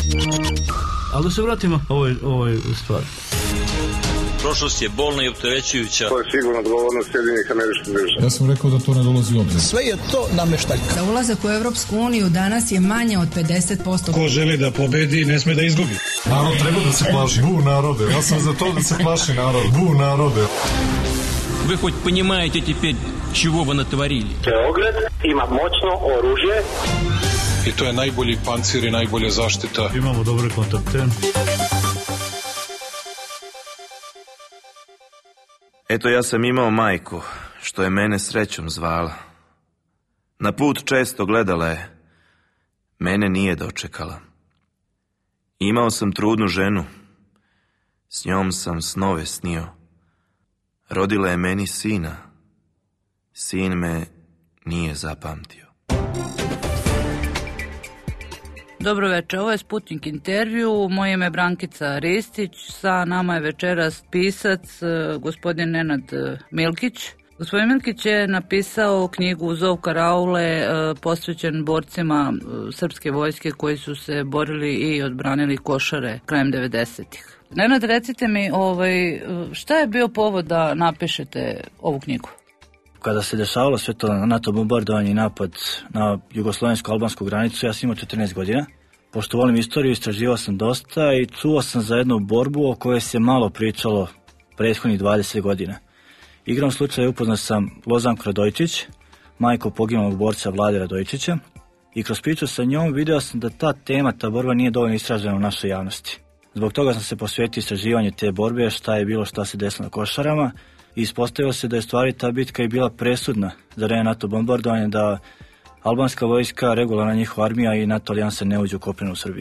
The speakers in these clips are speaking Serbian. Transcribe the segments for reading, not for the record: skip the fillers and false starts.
Ali da se vratimo ovoj stvari. Prošlost je bolna i opterećujuća. To je sigurno odgovornost Sjedinjenih Američkih Država. Ja sam rekao da to ne dolazi u obzir. Sve je to nameštaljka. Za ulazak u Evropsku uniju danas je manje od 50%. Ko želi da pobedi, ne sme da izgubi. Narod treba da se plaši. Bu narode. Ja sam za to da se plaši narod. Bu narode. Вы хоть понимаете теперь, чего вы натворили? Beograd ima moćno oružje. I to je najbolji pancir i najbolja zaštita. Imamo dobre kontakte. Eto, ja sam imao majku, što je mene srećom zvala. Na put često gledala je, mene nije dočekala. Imao sam trudnu ženu, s njom sam snove snio. Rodila je meni sina, sin me nije zapamtio. Dobro večer, ovo je Sputnik intervju, moje ime je Brankica Ristić, sa nama je večeras pisac gospodin Nenad Milkić. Gospodin Milkić je napisao knjigu Zov karaule posvećen borcima srpske vojske koji su se borili i odbranili Košare krajem 90-ih. Nenad, recite mi, šta je bio povod da napišete ovu knjigu? Kada se dešavalo sve to NATO bombardovanje i napad na jugoslovensko-albansku granicu, ja sam imao 14 godina. Pošto volim istoriju, istraživao sam dosta i čuo sam za jednu borbu o kojoj se malo pričalo prethodnih 20 godina. Igrom slučaja upoznao sam Lozanku Radojčić, majku poginulog borca Vlade Radojčića, i kroz priču sa njom video sam da ta tema, ta borba nije dovoljno istražena u našoj javnosti. Zbog toga sam se posvetio istraživanju te borbe, šta je bilo, šta se desilo na Košarama, i ispostavilo se da je stvari ta bitka i bila presudna za vreme NATO bombardovanja, da albanska vojska, regularna njihova armija i NATO alijansa ne uđu u kopnenu Srbiju.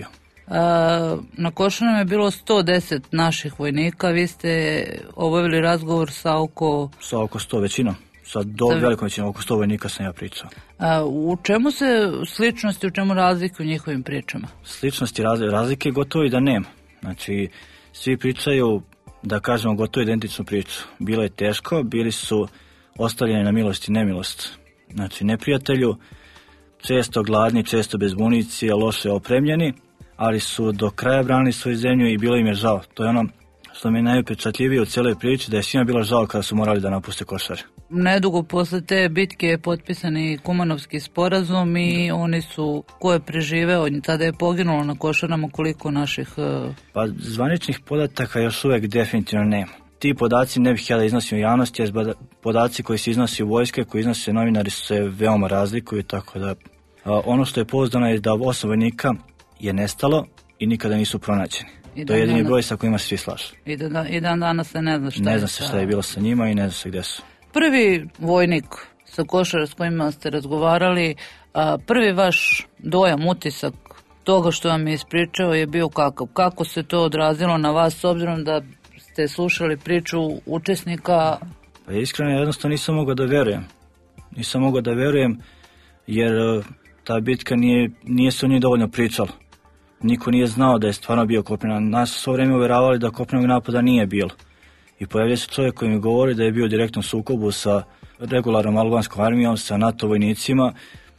Na Košarama je bilo 110 naših vojnika, vi ste obavili razgovor sa oko 100 većinom. Sa velikom većinom, oko 100 vojnika sam ja pričao. U čemu se sličnosti, u čemu razlike u njihovim pričama? Sličnosti, razlike gotovo i da nema. Znači, svi pričaju, da kažemo, gotovo identičnu priču. Bilo je teško, bili su ostavljeni na milost i nemilost. Znači, neprijatelju, često gladni, često bez municije, loše opremljeni, ali su do kraja branili svoju zemlju i bilo im je žao. To je ono što mi je najupečatljivije u cijeloj priči, da je svima bilo žao kada su morali da napuste Košare. Nedugo posle te bitke je potpisan i Kumanovski sporazum i oni su, ko je preživeo, tada je poginulo na Košarama koliko naših... Pa zvaničnih podataka još uvek definitivno nema. Ti podaci ne bih ja da iznosim u javnosti, jer podaci koji se iznose u vojske, koji iznose novinari se veoma razlikuju, tako da ono što je pouzdano je da 8 vojnika je nestalo i nikada nisu pronađeni. To je jedini broj sa kojima se svi slažu. I dan danas se ne zna šta je. Ne zna se šta je bilo sa njima i ne zna se gde su. Prvi vojnik sa Košara s kojima ste razgovarali, prvi vaš dojam, utisak toga što vam je ispričao je bio kakav? Kako se to odrazilo na vas s obzirom da ste slušali priču učesnika? Pa iskreno, jednostavno nisam mogao da verujem. Nisam mogao da verujem jer ta bitka nije se o njoj dovoljno pričalo. Niko nije znao da je stvarno bio kopneni. Nas su svo vreme uveravali da kopnenog napada nije bilo. I pojavlja se čovjek koji mi govori da je bio u direktnom sukobu sa regularnom albanskom armijom, sa NATO vojnicima.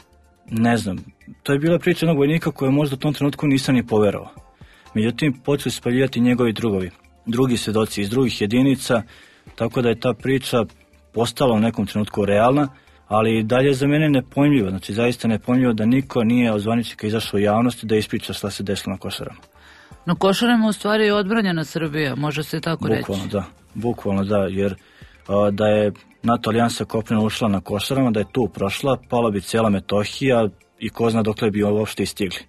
Ne znam, to je bila priča jednog vojnika koja možda u tom trenutku nisam ni poverovao. Međutim, počeli su spaljivati njegovi drugovi, drugi svedoci iz drugih jedinica, tako da je ta priča postala u nekom trenutku realna, ali dalje za mene nepojmljivo, znači zaista nepojmljivo da niko nije od zvaničnika izašao u javnosti da ispriča šta se desilo na Košarama. Na Košarama u stvari je odbranjena Srbija, može se tako reći. Bukvalno da, jer da je NATO alijansa kopneno ušla na Košarama, da je tu prošla, pala bi cijela Metohija i ko zna dokle bi uopšte istigli.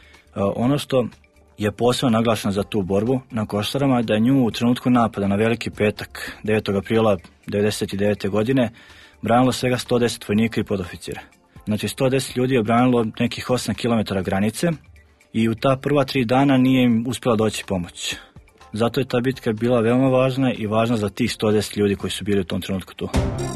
Ono što je posebno naglašeno za tu borbu na Košarama je da je nju u trenutku napada na Veliki petak 9. aprila 1999. godine branilo svega 110 vojnika i podoficira. Znači 110 ljudi je branilo nekih 8 km granice i u ta prva 3 dana nije im uspjela doći pomoć. Zato je ta bitka bila veoma važna i važna za tih 110 ljudi koji su bili u tom trenutku tu.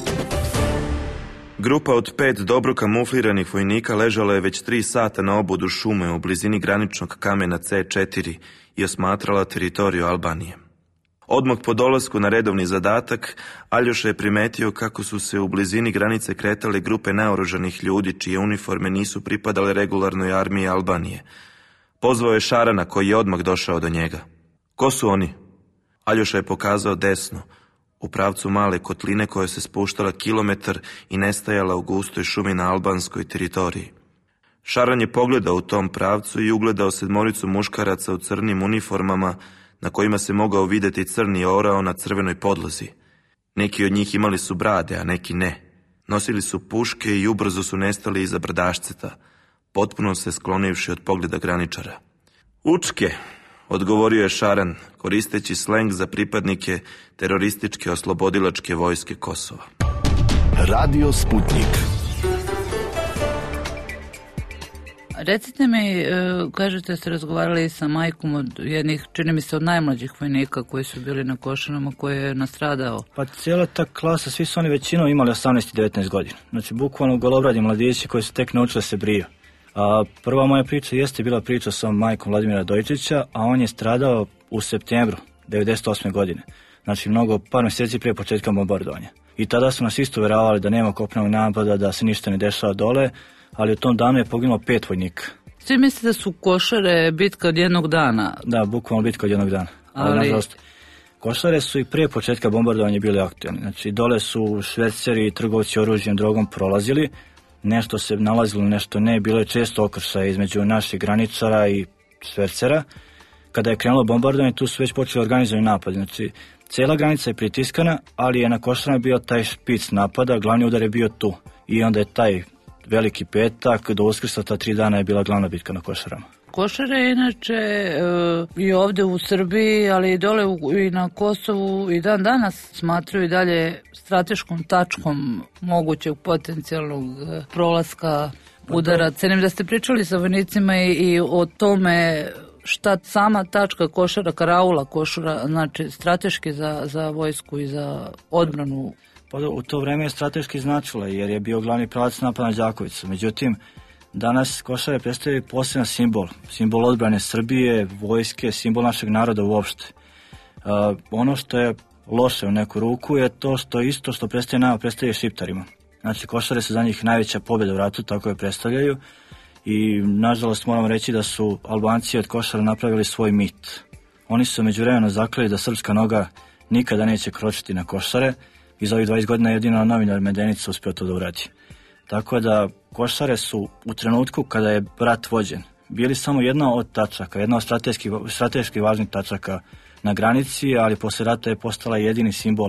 Grupa od 5 dobro kamufliranih vojnika ležala je već 3 sata na obodu šume u blizini graničnog kamena C4 i osmatrala teritoriju Albanije. Odmah po dolasku na redovni zadatak, Aljoša je primetio kako su se u blizini granice kretale grupe naoružanih ljudi čije uniforme nisu pripadale regularnoj armiji Albanije. Pozvao je Šarana koji je odmah došao do njega. Ko su oni? Aljoša je pokazao desno, u pravcu male kotline koja se spuštala kilometar i nestajala u gustoj šumi na albanskoj teritoriji. Šaran je pogledao u tom pravcu i ugledao 7 muškaraca u crnim uniformama na kojima se mogao vidjeti crni orao na crvenoj podlozi. Neki od njih imali su brade, a neki ne. Nosili su puške i ubrzo su nestali iza brdašceta, potpuno se sklonivši od pogleda graničara. Učke, odgovorio je Šaran, koristeći sleng za pripadnike terorističke oslobodilačke vojske Kosova. Radio Sputnik. Recite mi, kažete ste razgovarali sa majkom od jednih, čini mi se od najmlađih vojnika koji su bili na Košarama, koji je nastradao. Pa cijela ta klasa, svi su oni većinom imali 18 i 19 godina. Znači bukvalno golobradi mladići koji su tek naučili se briju. A prva moja priča jeste bila priča sa majkom Vladimira Dojčića, a on je stradao u septembru 98. godine. Znači par mjeseci prije početka bombardovanja. I tada su nas isto uvjeravali da nema kopnenog napada, da se ništa ne dešava dole, ali u tom danu je poginulo 5 vojnika. Svi mislite da su Košare bitka od jednog dana? Da, bukvalno bitka od jednog dana. Ali nažalost, Košare su i prije početka bombardovanja bili aktivni. Znači dole su šverceri i trgovci oružjem, drogom prolazili. Nešto se nalazilo, nešto ne. Bilo je često okršaja između naših graničara i švercera. Kada je krenulo bombardovanje, tu su već počeli organizovani napadi. Znači, cijela granica je pritiskana, ali je na Košarama bio taj špic napada, glavni udar je bio tu. I onda je taj veliki petak, do Uskrsa, ta 3 dana je bila glavna bitka na Košarama. Košare je inače i ovdje u Srbiji, ali i dole i na Kosovu i dan danas smatraju i dalje strateškom tačkom mogućeg potencijalnog prolaska udara. Cenim da ste pričali sa vojnicima i o tome šta sama tačka Košara, Karaula Košara, znači strateški za vojsku i za odbranu. Pa u to vrijeme je strateški značilo jer je bio glavni pravac napada na Đakovicu. Međutim, danas Košare predstavljaju poseban simbol odbrane Srbije, vojske, simbol našeg naroda uopšte. Ono što je loše u neku ruku je to što isto što predstavlja nama, predstavlja Šiptarima. Znači Košare su za njih najveća pobjeda u ratu, tako je predstavljaju. I nažalost moram reći da su Albanci od Košara napravili svoj mit. Oni su međuvremeno zakleli da srpska noga nikada neće kročiti na Košare i za ovih 20 godina jedino novinar Medenica uspio to da uradi. Tako da Košare su u trenutku kada je rat vođen bili samo jedna od tačaka, jedna od strateški važnih tačaka na granici, ali posle rata je postala jedini simbol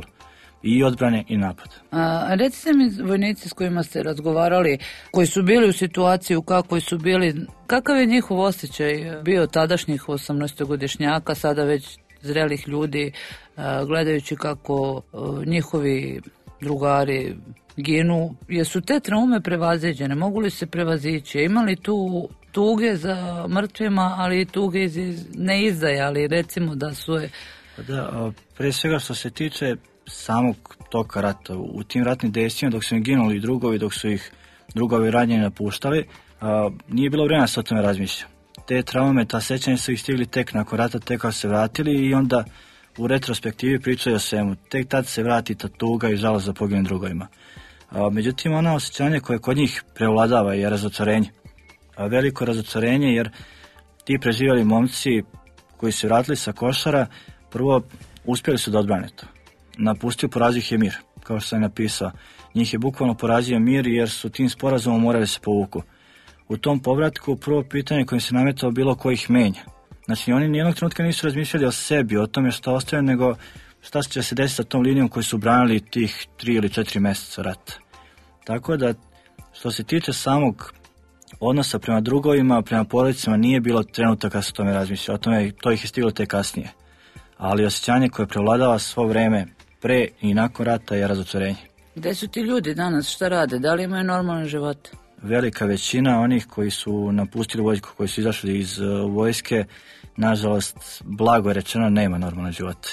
i odbrane i napada. Recite mi vojnici s kojima ste razgovarali, koji su bili u situaciji u kakvoj su bili, kakav je njihov osjećaj bio tadašnjih 18-godišnjaka, sada već zrelih ljudi, gledajući kako njihovi drugari ginu? Jesu te traume prevaziđene? Mogu li se prevazići? Imali tu tuge za mrtvima, ali i tuge ne izdaje, ali recimo da su je... Da, pre svega što se tiče samog toka rata, u tim ratnim dejstvima dok su im ginuli drugovi, dok su ih drugovi ranjeni napuštali, nije bilo vremena se o tome razmišlja. Te traume, ta sećanja su ih stigli tek nakon rata, tek kad se vratili i onda u retrospektivi pričaju o svemu. Tek tad se vrati ta tuga i žalost za poginulim drugovima. Međutim, ona osjećanje koje kod njih prevladava je razočarenje. Veliko razočarenje jer ti preživjeli momci koji su vratili sa Košara, prvo uspjeli su da odbrane to. Napustio, porazio ih je mir, kao što sam napisao. Njih je bukvalno porazio mir jer su tim sporazumom morali se povuku. U tom povratku prvo pitanje kojim se nametao bilo ko ih menja. Znači oni nijednog trenutka nisu razmišljali o sebi, o tome što ostaje, nego šta će se desiti sa tom linijom koju su branili tih 3 ili 4 mjeseca rata. Tako da, što se tiče samog odnosa prema drugovima, prema porodicama, nije bilo trenutka kad se o tome razmišljalo. To ih je stiglo tek kasnije. Ali osjećanje koje prevladava svo vreme pre i nakon rata je razočarenje. Gde su ti ljudi danas? Šta rade? Da li imaju normalne živote? Velika većina onih koji su napustili vojsku, koji su izašli iz vojske, nažalost, blago je rečeno, nema normalne živote.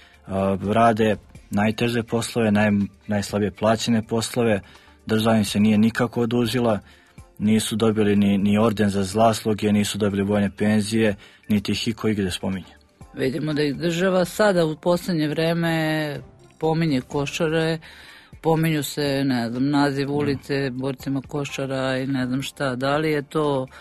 Rade najteže poslove, najslabije plaćene poslove, država im se nije nikako odužila, nisu dobili ni orden za zasluge, nisu dobili vojne penzije, niti ih iko igde spominje. Vidimo da ih država sada u posljednje vreme pominje Košare, pominju se, ne znam, naziv ulice borcima Košara i ne znam šta. Da li je to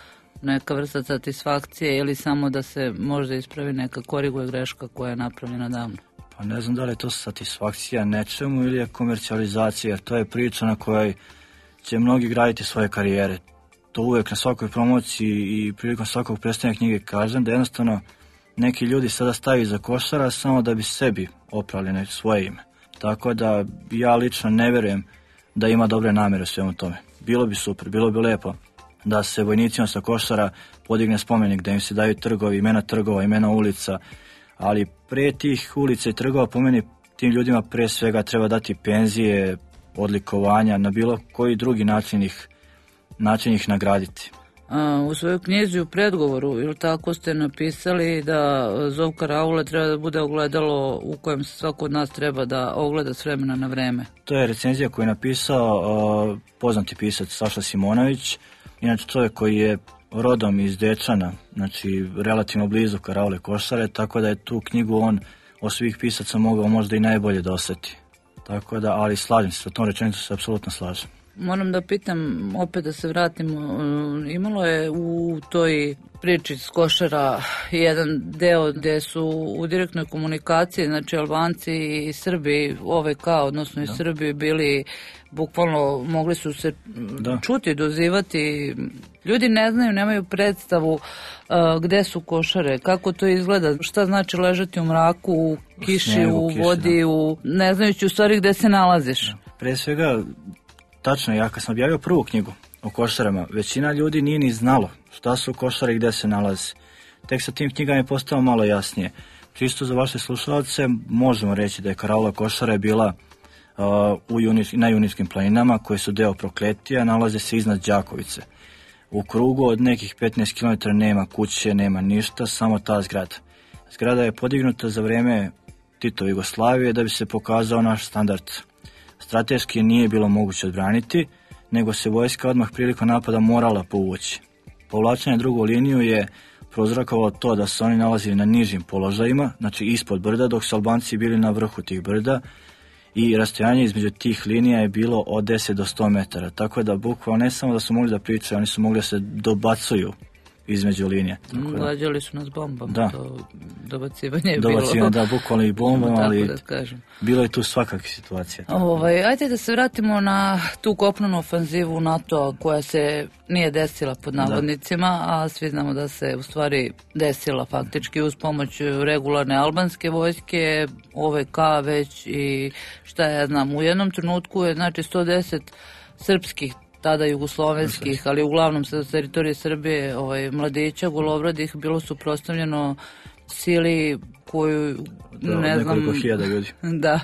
neka vrsta satisfakcije ili samo da se možda ispravi neka koriguje greška koja je napravljena davno? Pa ne znam da li je to satisfakcija nečemu ili je komercijalizacija, jer to je priča na kojoj će mnogi graditi svoje karijere. To uvek na svakoj promociji i prilikom svakog predstavljanja knjige kažem da jednostavno neki ljudi sada staju iza košara samo da bi sebi opravili svoje ime. Tako da ja lično ne verujem da ima dobre namere u svemu tome. Bilo bi super, bilo bi lepo da se vojnicima sa Košara podigne spomenik, da im se daju trgovi, imena trgova, imena ulica, ali pre tih ulica i trgova po meni tim ljudima pre svega treba dati penzije, odlikovanja, na bilo koji drugi način ih nagraditi. U svojoj knjizi u predgovoru, ili tako ste napisali da Zov karaule treba da bude ogledalo u kojem se svako od nas treba da ogleda s vremena na vreme. To je recenzija koju je napisao poznati pisac Saša Simonović, inače čovjek koji je rodom iz Dečana, znači relativno blizu Karaule Košare, tako da je tu knjigu on od svih pisaca mogao možda i najbolje da osjeti. Tako da, ali slažem se, sa tom rečenicom se apsolutno slažem. Moram da pitam, opet da se vratimo, imalo je u toj priči s Košara jedan deo gde su u direktnoj komunikaciji, znači Albanci i Srbi, OVK, odnosno i Srbi bili, bukvalno mogli su se čuti, dozivati. Ljudi ne znaju, nemaju predstavu gde su Košare, kako to izgleda, šta znači ležati u mraku, u kiši, u vodi, ne znajući u stvari gde se nalaziš. Pre svega, tačno, ja kad sam objavio prvu knjigu o Košarama, većina ljudi nije ni znalo šta su Košare i gde se nalaze. Tek sa tim knjigama je postao malo jasnije. Čisto za vaše slušalce možemo reći da je Karaula Košare bila na Juničkim planinama, koje su deo Prokletija, nalaze se iznad Đakovice. U krugu od nekih 15 km nema kuće, nema ništa, samo ta zgrada. Zgrada je podignuta za vreme Titove Jugoslavije da bi se pokazao naš standard. Strateški nije bilo moguće odbraniti, nego se vojska odmah prilikom napada morala povući. Povlačenje drugu liniju je prouzrokovalo to da se oni nalazili na nižim položajima, znači ispod brda, dok su Albanci bili na vrhu tih brda i rastojanje između tih linija je bilo od 10 do 100 metara, tako da bukvalno ne samo da su mogli da pričaju, oni su mogli da se dobacuju između linije. Gađali su nas bombama, da. To dobacivanje je bilo. Dobacivanje, da, bukvalno i bombama, ali bilo je tu svakakve situacije. Ajde da se vratimo na tu kopnenu ofanzivu NATO koja se nije desila pod navodnicima, a svi znamo da se u stvari desila faktički uz pomoć regularne albanske vojske, OVK već i šta ja znam. U jednom trenutku je znači 110 srpskih, tada jugoslovenskih, ali uglavnom sa teritorije Srbije, mladića golovradih bilo suprotstavljeno sili koju, ne znam... Nekoliko hiljada ljudi. Da,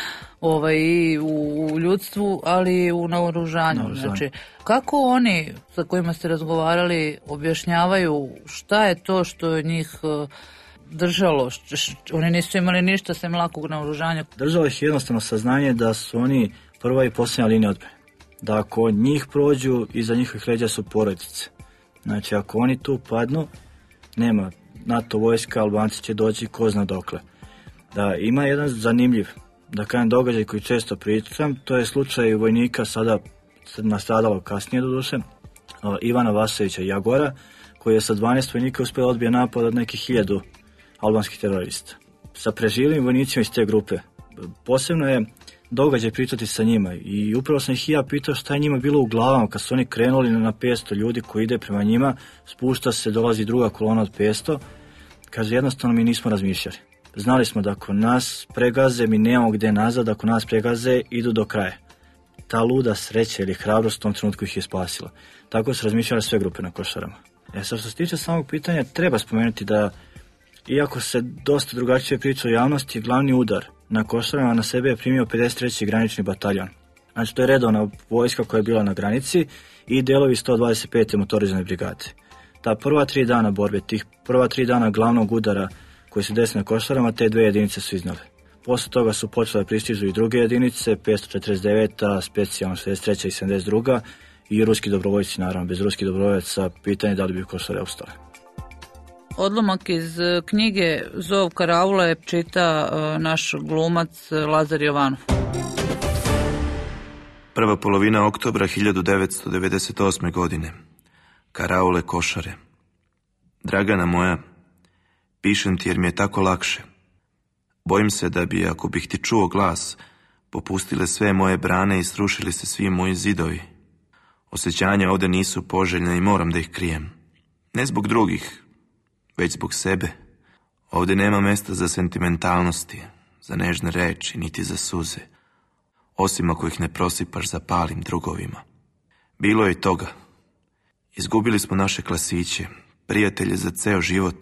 i u ljudstvu, ali i u naoružanju. Znači, kako oni sa kojima ste razgovarali objašnjavaju šta je to što je njih držalo? Oni nisu imali ništa sem lakog naoružanja. Držalo ih jednostavno saznanje da su oni prva i posljednja linija odbrane. Da ako njih prođu, iza njihovih leđa su porodice. Znači, ako oni tu padnu, nema NATO vojska, Albanci će doći ko zna dokle. Da, ima jedan zanimljiv, da kažem, događaj koji često pričam, to je slučaj vojnika sada nastradalo kasnije do duše, Ivana Vasovića Jagora, koji je sa 12 vojnika uspio odbije napad od nekih 1000 albanskih terorista. Sa preživljivim vojnicima iz te grupe. Posebno je događaj pričati sa njima i upravo sam ih ja pitao šta je njima bilo u glavama kad su oni krenuli na 500 ljudi koji ide prema njima, spušta se, dolazi druga kolona od 500, kaže jednostavno mi nismo razmišljali. Znali smo da ako nas pregaze, mi nemamo gde nazad, ako nas pregaze, idu do kraja. Ta luda sreća ili hrabrost u tom trenutku ih je spasila. Tako su razmišljale sve grupe na Košarama. Sad što se tiče samog pitanja, treba spomenuti da, iako se dosta drugačije priča o javnosti, glavni udar na Košarama na sebe je primio 53. granični bataljon. Znači, to je redovna vojska koja je bila na granici i delovi 125. motorizovane brigade. Ta prva 3 dana borbe, tih prva 3 dana glavnog udara koji se desili na Košarama, te 2 jedinice su iznale. Posle toga su počele pristižu i druge jedinice, 549. specijalno 63. i 72. i ruski dobrovoljci, naravno, bez ruskih dobrovoljaca pitanje da li bi Košare ustale. Odlomak iz knjige Zov karaule čita naš glumac Lazar Jovanov. Prva polovina oktobra 1998. godine. Karaule Košare. Dragana moja, pišem ti jer mi je tako lakše. Bojim se da bi, ako bih ti čuo glas, popustile sve moje brane i srušili se svi moji zidovi. Osjećanja ovdje nisu poželjne i moram da ih krijem. Ne zbog drugih, već zbog sebe. Ovdje nema mjesta za sentimentalnosti, za nežne reči, niti za suze. Osim ako ih ne prosipaš za palim drugovima. Bilo je i toga. Izgubili smo naše klasiće, prijatelje za ceo život.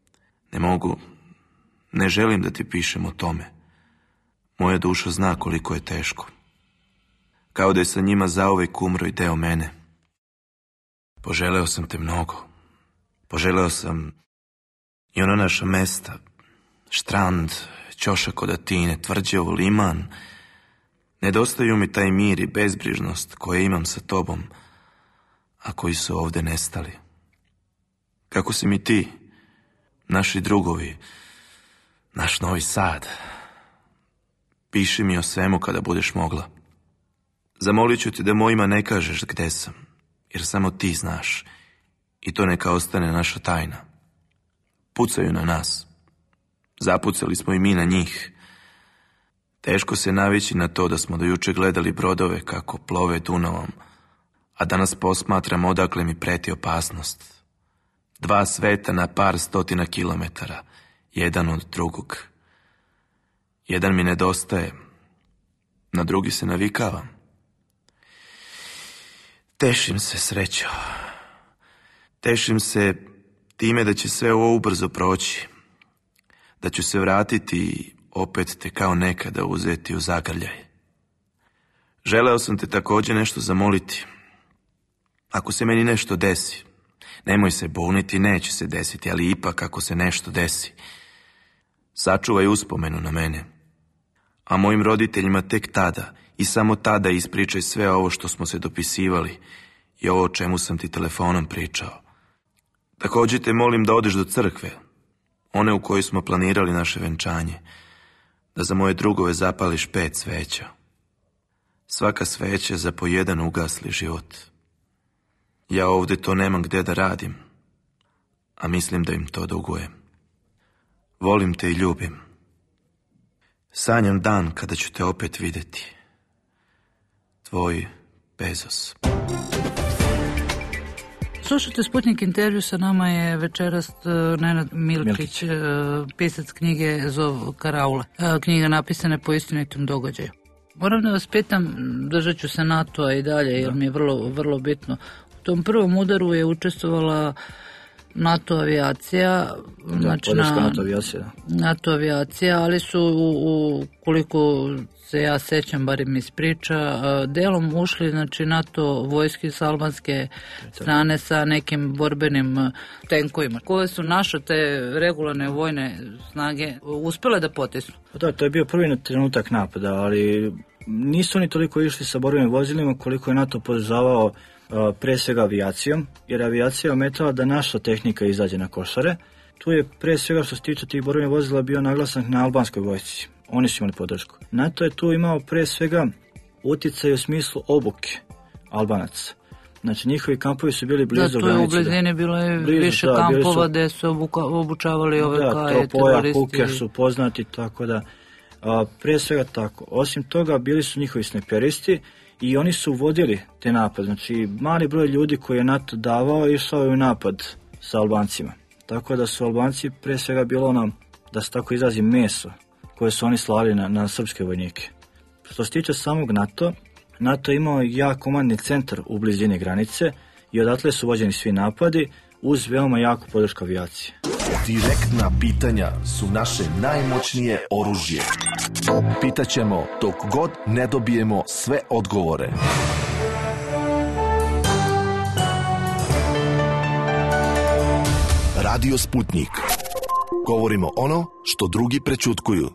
Ne želim da ti pišem o tome. Moja duša zna koliko je teško. Kao da je sa njima zauvek umro i deo mene. Poželeo sam te mnogo. Poželeo sam i ona naša mesta. Štrand, ćošak od Atine, Tvrđevo, Liman. Nedostaju mi taj mir i bezbrižnost koje imam sa tobom, a koji su ovdje nestali. Kako si mi ti, naši drugovi, naš Novi Sad. Piši mi o svemu kada budeš mogla. Zamolit ću ti da mojima ne kažeš gde sam, jer samo ti znaš i to neka ostane naša tajna. Pucaju na nas. Zapucali smo i mi na njih. Teško se navići na to da smo do juče gledali brodove kako plove Dunavom, a danas posmatram odakle mi preti opasnost. 2 sveta na par stotina kilometara, jedan od drugog. Jedan mi nedostaje, na drugi se navikavam. Tešim se, srećo. Tešim se time da će sve ovo ubrzo proći. Da ću se vratiti i opet te kao nekada uzeti u zagrljaj. Želeo sam te također nešto zamoliti. Ako se meni nešto desi, nemoj se buniti, neće se desiti, ali ipak ako se nešto desi, sačuvaj uspomenu na mene. A mojim roditeljima tek tada i samo tada ispričaj sve ovo što smo se dopisivali i ovo o čemu sam ti telefonom pričao. Također te molim da odeš do crkve, one u kojoj smo planirali naše venčanje, da za moje drugove zapališ 5 sveća. Svaka sveća za po jedan ugasli život. Ja ovdje to nemam gdje da radim, a mislim da im to dugujem. Volim te i ljubim. Sanjam dan kada ću te opet vidjeti. Tvoj Bezos. Slušajte Sputnik intervju, sa nama je večeras Nenad Milkić, pisac knjige Zov Karaule. Knjiga napisana po istinitom događaju. Moram da vas pitam, držat ću se NATO-a i dalje, jer mi je vrlo bitno. U tom prvom udaru je učestvovala NATO avijacija, NATO avijacija, ali su, koliko se ja sećam, barem iz priča, delom ušli, znači, NATO vojski s albanske strane sa nekim borbenim tenkovima. Koje su naše te regularne vojne snage uspjele da potisnu? Da, to je bio prvi trenutak napada, ali nisu oni toliko išli sa borbenim vozilima koliko je NATO podržavao pre svega avijacijom, jer avijacija je ometala da naša tehnika izađe na Košare. Tu je pre svega što se tiče tih borbenih vozila bio naglasak na albanskoj vojsci. Oni su imali podršku. NATO je tu imao pre svega utjecaj u smislu obuke Albanaca. Znači njihovi kampovi su bili blizu granice. Da, tu je u blizini bilo je više kampova gde su obučavali ove kaje, teroristi. Kuker su poznati, tako da pre svega tako. Osim toga bili su njihovi snajperisti i oni su vodili te napad. Znači mali broj ljudi koji je NATO davao išao je u napad sa Albancima. Tako da su Albanci pre svega bilo ono, da se tako izrazi, meso koje su oni slali na srpske vojnike. Što se tiče samog NATO je imao jak komandni centar u blizini granice i odatle su vođeni svi napadi uz veoma jaku podršku avijacije. Direktna pitanja su naše najmoćnije oružje. Pitaćemo dok god ne dobijemo sve odgovore. Radio Sputnik. Govorimo ono što drugi prećutkuju.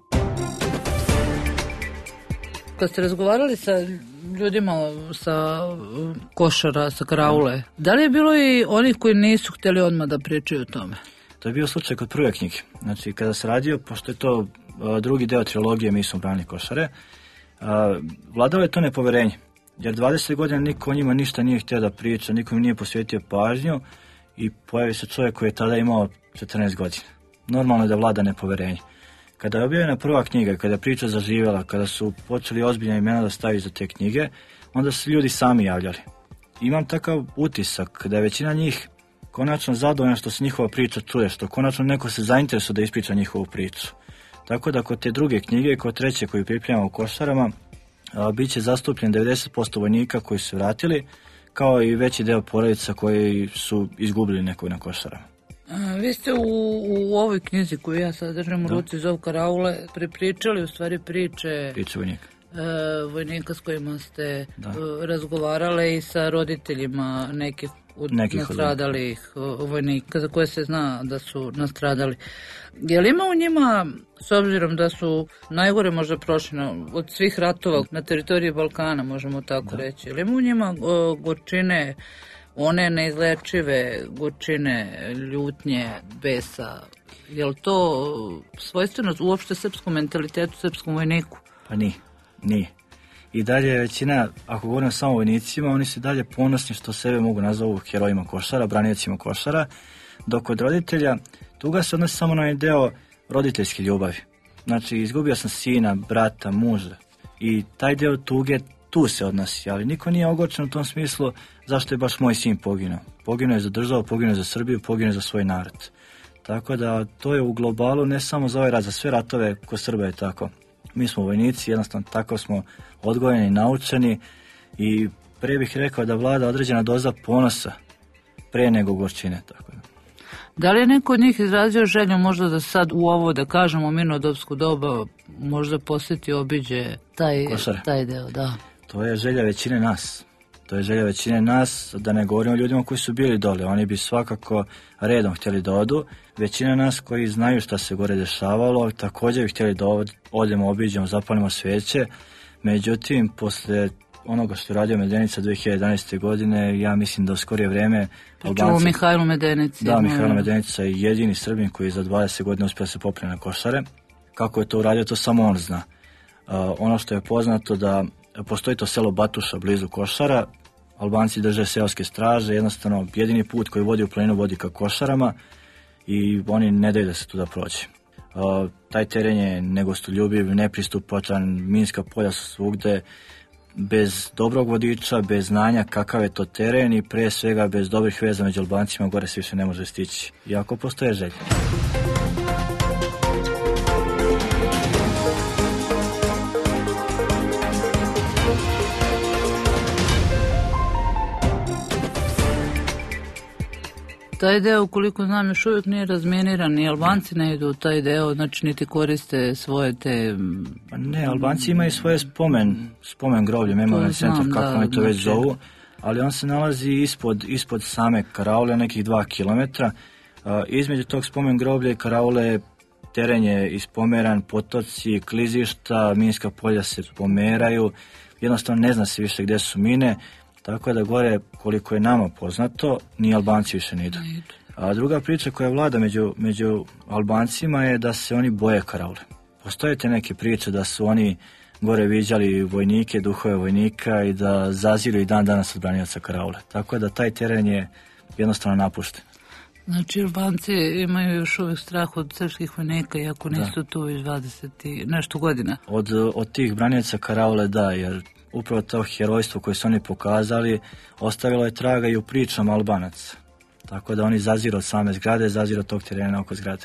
Kad ste razgovarali sa ljudima sa Košara, sa Karaule, da li je bilo i onih koji nisu htjeli odmah da pričaju o tome? To je bio slučaj kod prve knjige. Znači, kada se radio, pošto je to drugi deo trilogije Mi smo branili Košare, vladalo je to nepoverenje. Jer 20 godina niko o njima ništa nije htio da priča, niko im nije posvetio pažnju i pojavi se čovjek koji je tada imao 14 godina. Normalno je da vlada nepoverenje. Kada je objavljena prva knjiga, kada je priča zaživjela, kada su počeli ozbiljna imena da staviti za te knjige, onda su ljudi sami javljali. Imam takav utisak da je većina njih konačno zadovoljna što se njihova priča čuje, što konačno neko se zainteresuje da ispriča njihovu priču. Tako da kod te druge knjige i kod treće koju pripremamo u Košarama, bit će zastupljen 90% vojnika koji su vratili, kao i veći deo porodica koji su izgubili nekog na Košarama. Vi ste u ovoj knjizi koju ja sad držam u ruci, Zov karaule, prepričali u stvari priče vojnika s kojima ste razgovarali i sa roditeljima nekih od nastradalih vojnika za koje se zna da su nastradali. Je li ima u njima, s obzirom da su najgore možda prošli od svih ratova na teritoriji Balkana, možemo tako reći, je li ima u njima gorčine, one neizlečive gorčine, ljutnje, besa? Je li to svojstveno uopšte srpskom mentalitetu, srpskom vojniku? Pa nije. I dalje većina, ako govorimo samo o vojnicima, oni su dalje ponosni što sebe mogu nazovu herojima Košara, braniocima Košara, dok kod roditelja tuga se odnosi samo na jedan deo roditeljske ljubavi. Znači, izgubio sam sina, brata, muža i taj deo tuge tu se odnosi, ali niko nije ogorčen u tom smislu zašto je baš moj sin poginuo. Poginuo je za državu, poginuo je za Srbiju, poginuo je za svoj narod. Tako da to je u globalu ne samo za ovaj rat, za sve ratove kod Srba je tako. Mi smo vojnici, jednostavno tako smo odgojeni i naučeni i pre bih rekao da vlada određena doza ponosa pre nego gorčine. Tako da. Da li je neko od njih izrazio želju možda da sad u ovo, da kažemo, mirnodopsku doba možda posjeti, obiđe taj deo? Da. To je želja većine nas. Da ne govorimo o ljudima koji su bili dole. Oni bi svakako redom htjeli da odu. Većina nas koji znaju šta se gore dešavalo, također bi htjeli da odemo, obiđemo, zapalimo sveće. Međutim, posle onoga što je radio Medenica 2011. godine, ja mislim da u skorije vreme Albanci... Mihajlo Medenici. Da, Mihajlo Medenica je jedini Srbin koji je za 20 godina uspio da se popne na Košare. Kako je to uradio, to samo on zna. Ono što je poznato da postoji to selo Batuša blizu Košara, Albanci drže seoske straže, jednostavno jedini put koji vodi u planinu vodi ka Košarama i oni ne daju da se tuda prođe. Taj teren je negostoljubiv, nepristupačan, minska polja su svugde, bez dobrog vodiča, bez znanja kakav je to teren i pre svega bez dobrih veza među Albancima gore se više ne može stići, iako postoje želje. Taj deo, koliko znam, još uvijek nije razminiran, ni Albanci ne idu u taj deo, znači niti koriste svoje te... Ne, Albanci imaju svoje spomen groblje, memorijalni centar, kako oni to već zovu, ali on se nalazi ispod same karaule, nekih 2 kilometra. Između tog spomen groblja i karaule teren je ispomeran, potoci, klizišta, minska polja se pomeraju, jednostavno ne zna se više gdje su mine. Tako da gore, koliko je nama poznato, ni Albanci više ne idu. A druga priča koja vlada među Albancima je da se oni boje karaule. Postoje te neke priče da su oni gore viđali vojnike, duhove vojnika i da zaziru i dan danas od branioca karaule. Tako da taj teren je jednostavno napušten. Znači Albanci imaju još uvijek strah od srpskih vojnika, iako nisu tu iz 20 i nešto godina. Od tih branioca karaule da, jer upravo to herojstvo koje su oni pokazali ostavilo je traga i u pričama Albanaca. Tako da oni zaziru od same zgrade, zaziru od tog terena oko zgrade.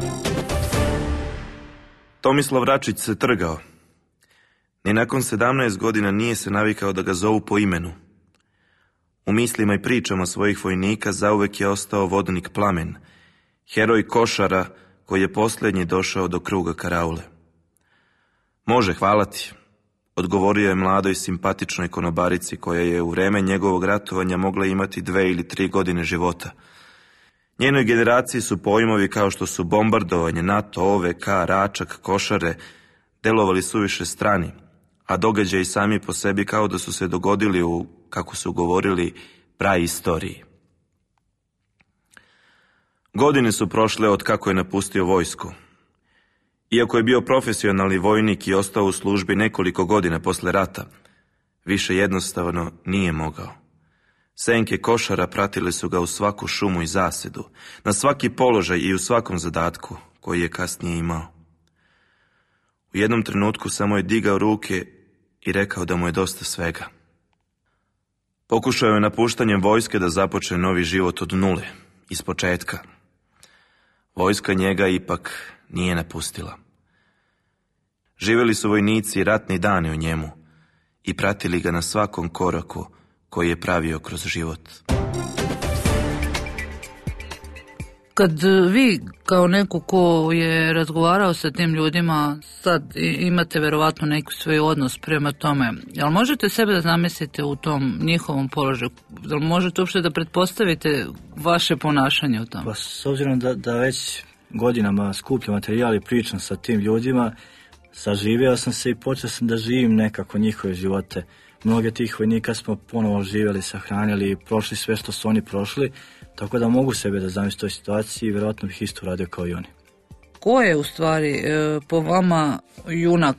Tomislav Račić se trgao. Ni nakon 17 godina nije se navikao da ga zovu po imenu. U mislima i pričama svojih vojnika zauvek je ostao vodnik Plamen, heroj Košara koji je posljednji došao do kruga karaule. Može, hvala ti, odgovorio je mladoj simpatičnoj konobarici koja je u vreme njegovog ratovanja mogla imati 2 ili 3 godine života. Njenoj generaciji su pojmovi kao što su bombardovanje, NATO, OVK, Račak, Košare delovali suviše strani, a događaji sami po sebi kao da su se dogodili u, kako su govorili, praistoriji. Godine su prošle od kako je napustio vojsku. Iako je bio profesionalni vojnik i ostao u službi nekoliko godina posle rata, više jednostavno nije mogao. Senke košara pratile su ga u svaku šumu i zasedu, na svaki položaj i u svakom zadatku koji je kasnije imao. U jednom trenutku samo je digao ruke i rekao da mu je dosta svega. Pokušao je napuštanjem vojske da započne novi život od nule, iz početka. Vojska njega ipak nije napustila. Živjeli su vojnici ratni dani u njemu i pratili ga na svakom koraku koji je pravio kroz život. Kad vi kao neko ko je razgovarao sa tim ljudima, sad imate verovatno neki svoj odnos prema tome, jel možete sebe da zamislite u tom njihovom položaju? Jel možete uopšte da pretpostavite vaše ponašanje u tom? Pa s obzirom da već godinama skupljam materijal i pričam sa tim ljudima, saživio sam se i počeo sam da živim nekako njihove živote. Mnoge tih vojnika smo ponovo živjeli, sahranili i prošli sve što su oni prošli, tako da mogu sebe da zamislim toj situaciji i vjerojatno bih isto radio kao i oni. Ko je u stvari po vama junak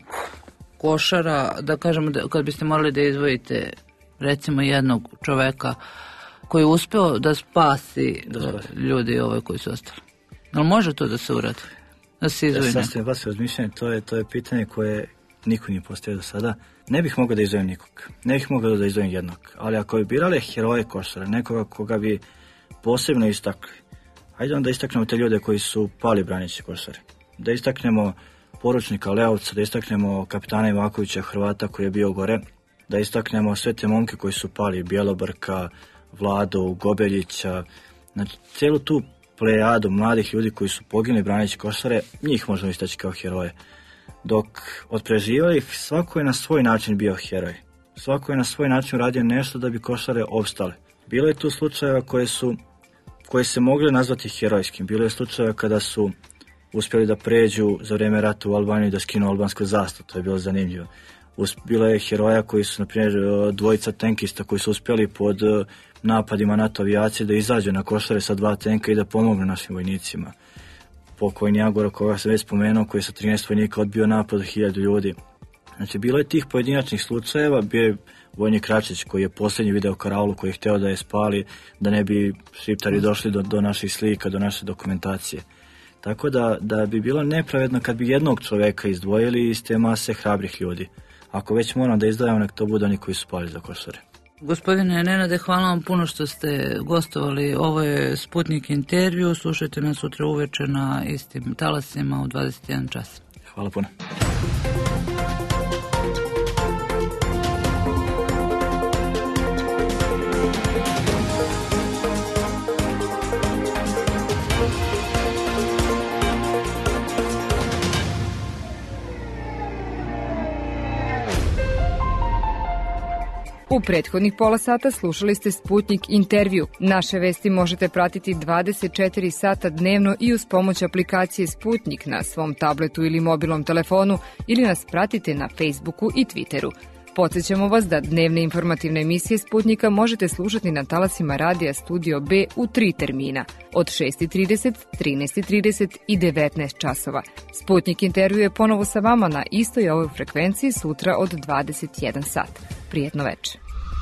košara, da kažemo kad biste morali da izdvojite recimo jednog čoveka koji je uspeo da spasi ljudi koji su ostali? Ali može to da se uradi? Da se izdvoji neko? Sastavim vas razmišljanje, to je pitanje koje niko nije postavio do sada. Ne bih mogao da izdvojim nikog, ne bih mogao da izdvojim jednog, ali ako bi birali heroje košara, nekoga koga bi posebno istakli, hajde onda istaknemo te ljude koji su pali braneći košare. Da istaknemo poručnika Leovca, da istaknemo kapitana Ivakovića Hrvata koji je bio gore, da istaknemo sve te momke koji su pali, Bjelobrka, Vladu, Gobeljića, znači cijelu tu plejadu mladih ljudi koji su poginuli braneći košare, njih možemo istaći kao heroje. Dok od preživalih svako je na svoj način bio heroj. Svako je na svoj način radio nešto da bi košare opstale. Bilo je tu slučajeva koje se mogli nazvati herojskim. Bilo je slučajeva kada su uspjeli da pređu za vrijeme rata u Albaniju i da skinu albansku zastavu. To je bilo zanimljivo. Bilo je heroja koji su, na primjer, dvojica tenkista koji su uspjeli pod napadima NATO avijacije da izađu na košare sa 2 tenka i da pomognu našim vojnicima. Pokojni Jagor, koga sam već spomenuo, koji je sa 13 vojnika odbio napad od 1000 ljudi. Znači, bilo je tih pojedinačnih slučajeva, bio je vojnik Račić koji je posljednji video karaulu koji je htio da je spali, da ne bi šiptari došli do naših slika, do naše dokumentacije. Tako da bi bilo nepravedno kad bi jednog čoveka izdvojili iz te mase hrabrih ljudi. Ako već moram da izdvajam, nek to bude oni koji su pali za košare. Gospodine Nenade, hvala vam puno što ste gostovali. Ovo je Sputnik intervju. Slušajte nas sutra uveče na istim talasima u 21 čas. Hvala puno. U prethodnih pola sata slušali ste Sputnik intervju. Naše vesti možete pratiti 24 sata dnevno i uz pomoć aplikacije Sputnik na svom tabletu ili mobilnom telefonu ili nas pratite na Facebooku i Twitteru. Podsjećamo vas da dnevne informativne emisije Sputnika možete slušati na talasima radija Studio B u 3 termina, od 6:30, 13:30 i 19 časova. Sputnik intervju je ponovo sa vama na istoj ovoj frekvenciji sutra od 21 sat. Prijetno večer.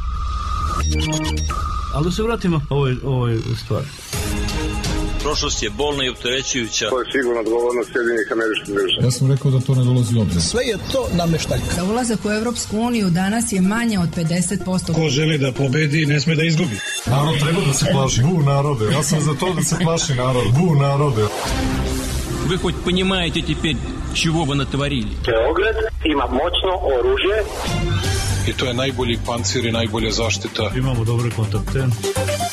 Ali da se vratimo ovoj stvari. Prošlost je bolna i opterećujuća. To je sigurno odgovornost Sjedinjenih Američkih Država. Ja sam rekao da to ne dolazi u obzir. Sve je to nameštaljka. Za ulazak u Evropsku uniju danas je manje od 50%. Ko želi da pobedi, ne sme da izgubi. Narod treba da se plaši. Bu narode. Ja sam za to da se plaši narod. Bu narode. Вы хоть понимаете теперь, чего вы натворили? Beograd ima moćno oružje. I to je najbolji pancir i najbolja zaštita. Imamo dobre kontakte.